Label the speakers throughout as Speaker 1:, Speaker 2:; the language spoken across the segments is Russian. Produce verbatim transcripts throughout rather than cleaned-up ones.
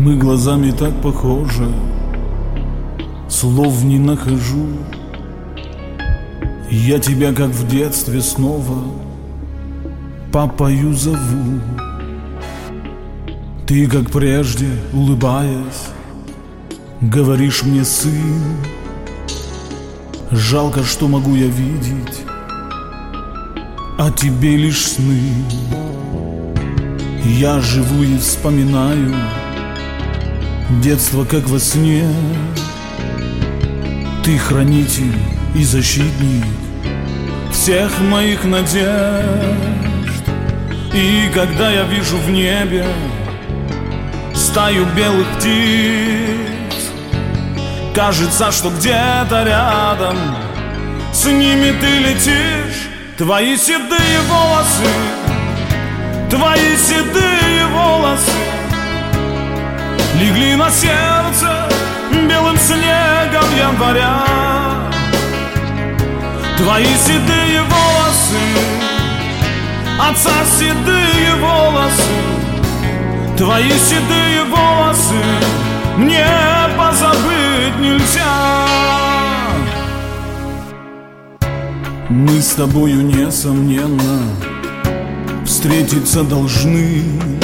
Speaker 1: Мы глазами так похожи, слов не нахожу. Я тебя, как в детстве, снова папою зову. Ты, как прежде, улыбаясь, говоришь мне: сын. Жалко, что могу я видеть о тебе лишь сны. Я живу и вспоминаю детство, как во сне. Ты хранитель и защитник всех моих надежд. И когда я вижу в небе стаю белых птиц, кажется, что где-то рядом с ними ты летишь. Твои седые волосы, твои седые волосы легли на сердце белым снегом января. Твои седые волосы, отца седые волосы, твои седые волосы мне позабыть нельзя. Мы с тобою, несомненно, встретиться должны.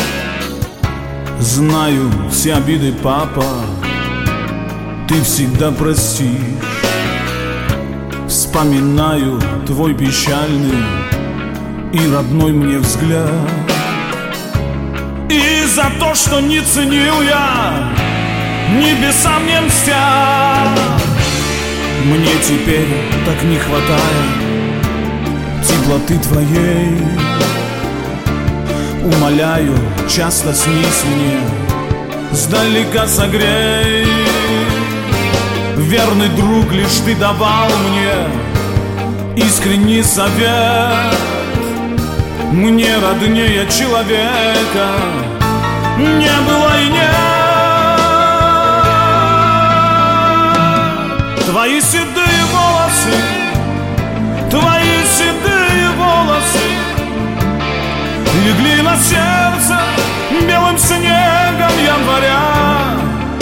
Speaker 1: Знаю все обиды, папа, ты всегда простишь. Вспоминаю твой печальный и родной мне взгляд. И за то, что не ценил я, небесам не мстят. Мне теперь так не хватает теплоты твоей. Умоляю, часто снись мне, сдалека согрей. Верный друг, лишь ты давал мне искренний совет. Мне роднее человека не было и нет. Твои седые волосы, твои седые волосы легли на сердце белым снегом января.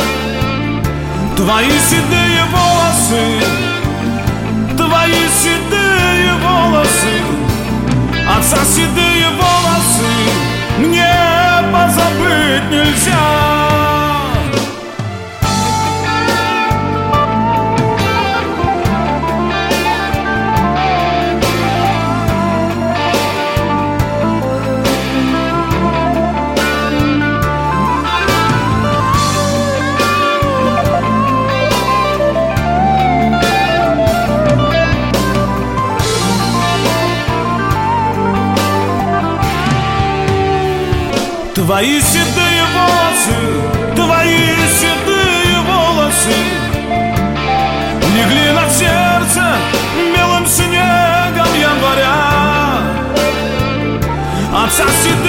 Speaker 1: Твои седые волосы, твои седые волосы, отца седые волосы мне позабыть нельзя. Твои седые волосы, твои седые волосы легли на сердце белым снегом января. Отца седые